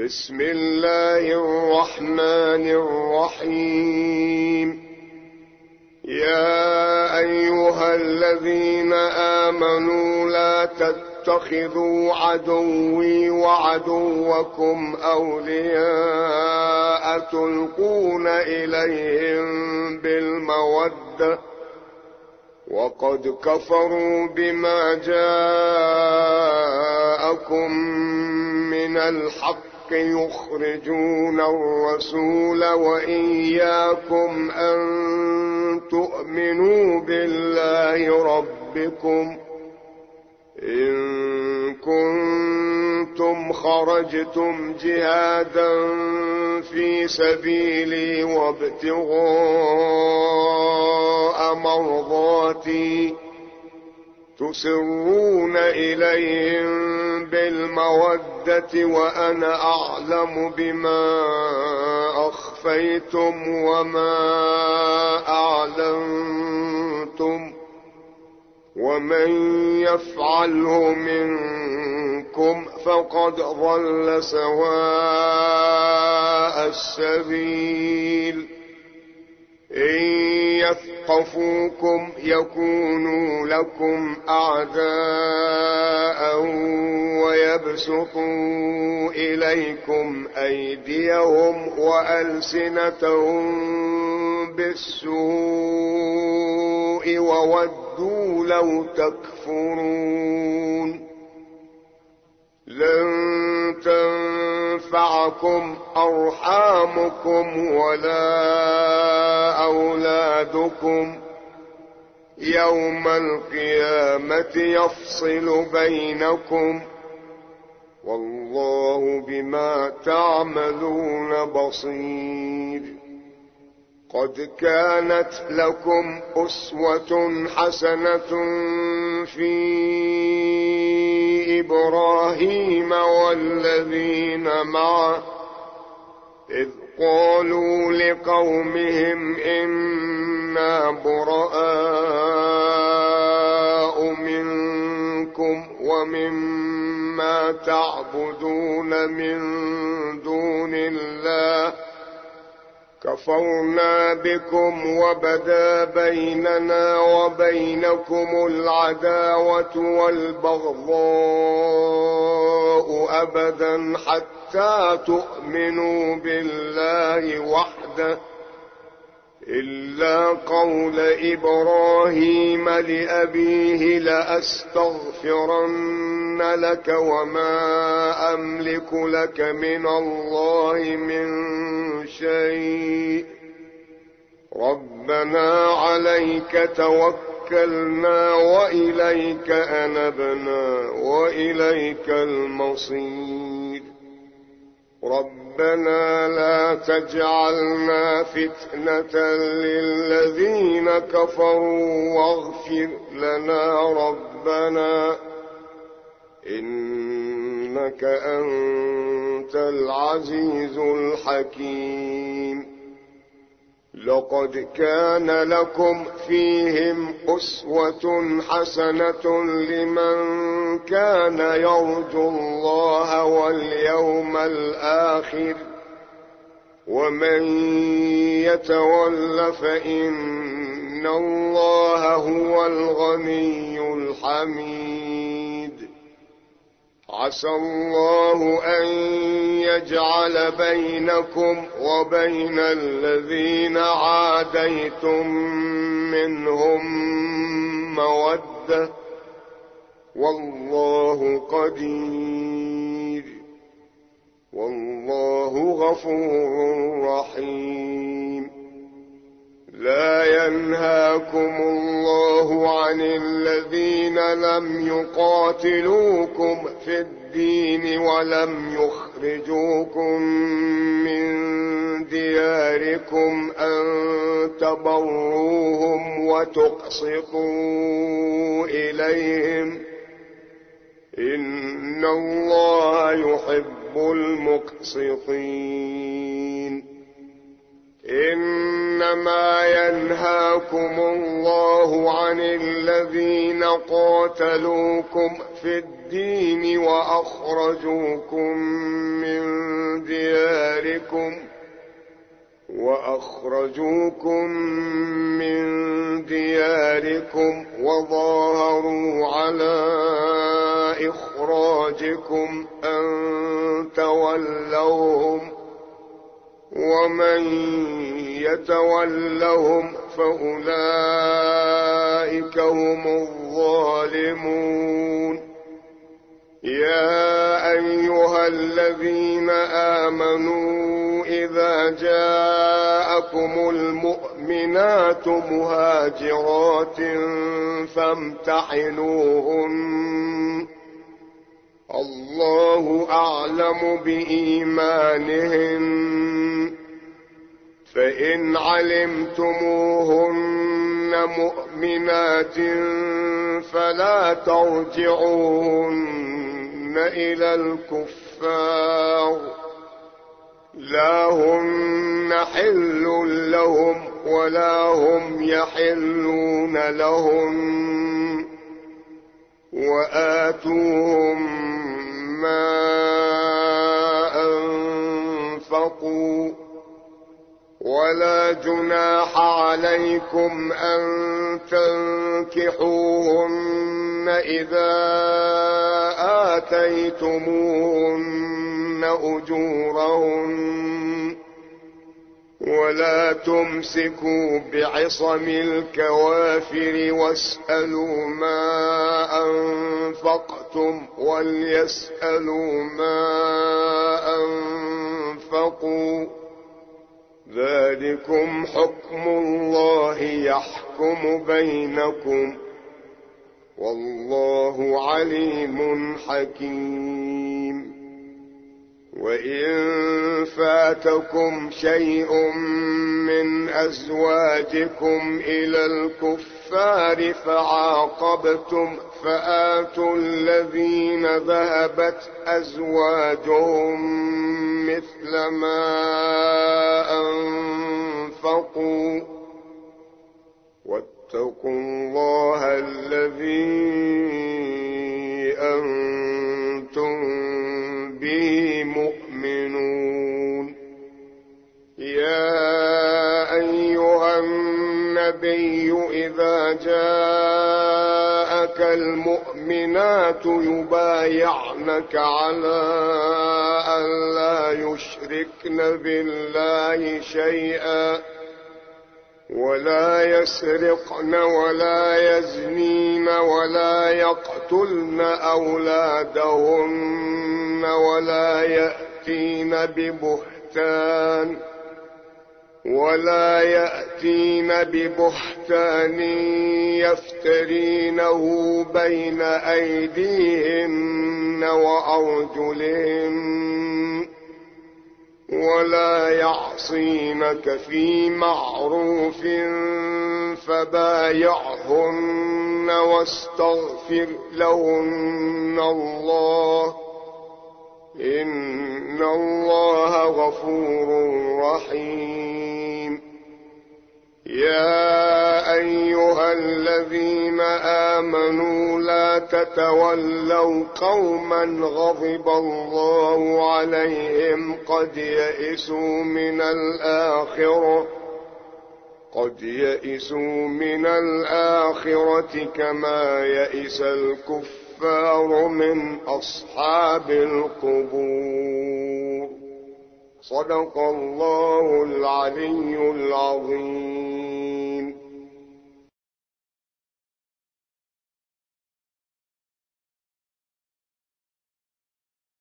بسم الله الرحمن الرحيم. يا أيها الذين آمنوا لا تتخذوا عدوي وعدوكم أولياء تلقون إليهم بالمودة وقد كفروا بما جاءكم من الحق يخرجون الرسول وإياكم أن تؤمنوا بالله ربكم إن كنتم خرجتم جهادا في سبيلي وابتغاء مرضاتي تسرون إليهم بالمودة وأنا أعلم بما أخفيتم وما أعلنتم ومن يفعله منكم فقد ضل سواء السبيل. إن يثقفوكم يكونوا لكم أعداء ويبسطوا إليكم أيديهم وألسنتهم بالسوء وودوا لو تكفرون. لن تنفعكم أرحامكم ولا أولادكم يوم القيامة يفصل بينكم والله بما تعملون بصير. قد كانت لكم أسوة حسنة في إبراهيم والذين معه إذ قالوا لقومهم إنا براء منكم ومما تعبدون من دون الله كفرنا بكم وبدا بيننا وبينكم العداوة والبغضاء أبدا حتى تؤمنوا بالله وحده إلا قول إبراهيم لأبيه لأستغفرن لك وما أملك لك من الله من شيء ربنا عليك توكلنا وإليك أنبنا وإليك المصير. ربنا لا تجعلنا فتنة للذين كفروا واغفر لنا ربنا إنك أنت العزيز الحكيم. لقد كان لكم فيهم أسوة حسنة لمن كان يرجو الله واليوم الآخر ومن يتول فإن الله هو الغني الحميد. عسى الله أن يجعل بينكم وبين الذين عاديتم منهم مودة والله قدير والله غفور رحيم. لا ينهاكم الله عن الذين لم يقاتلوكم في الدين ولم يخرجوكم من دياركم أن تبروهم وتقسطوا إليهم إن الله يحب المقسطين. إنما ينهاكم الله عن الذين قاتلوكم في الدين وأخرجوكم من دياركم وأخرجوكم من دياركم وظاهروا على إخراجكم أن تولوهم ومن يتولهم فأولئك هم الظالمون يا أيها الذين آمنوا إذا جاءكم المؤمنات مهاجرات فامتحنوهن الله أعلم بإيمانهن فإن علمتموهن مؤمنات فلا ترجعوهن إلى الكفار لا هن حل لهم ولا هم يحلون لهم وآتوهم ما أنفقوا ولا جناح عليكم أن تنكحوهن إذا آتيتموهن أجورهن ولا تمسكوا بعصم الكوافر واسألوا ما أنفقتم وليسألوا ما أنفقوا ذلكم حكم الله يحكم بينكم والله عليم حكيم وإن فاتكم شيء من أزواجكم إلى الكفار فعاقبتم فآتوا الذين ذهبت أزواجهم مثل ما أنفقوا واتقوا الله الذي أنتم به مؤمنون يا أيها النبي إذا جاءك المؤمنات يبايعنك على أن لا يشركن بالله شيئا ولا يسرقن ولا يزنين ولا يقتلن أولادهن ولا يأتين ببهتان يفترينه بين أيديهن وأرجلهن ولا يعصينك في معروف فبايعهن واستغفر لهن الله إن الله غفور رحيم يا أيها الذين آمنوا لا تتولوا قوما غضب الله عليهم قد يئسوا من الآخرة كما يئس الكفار من أصحاب القبور صدق الله العلي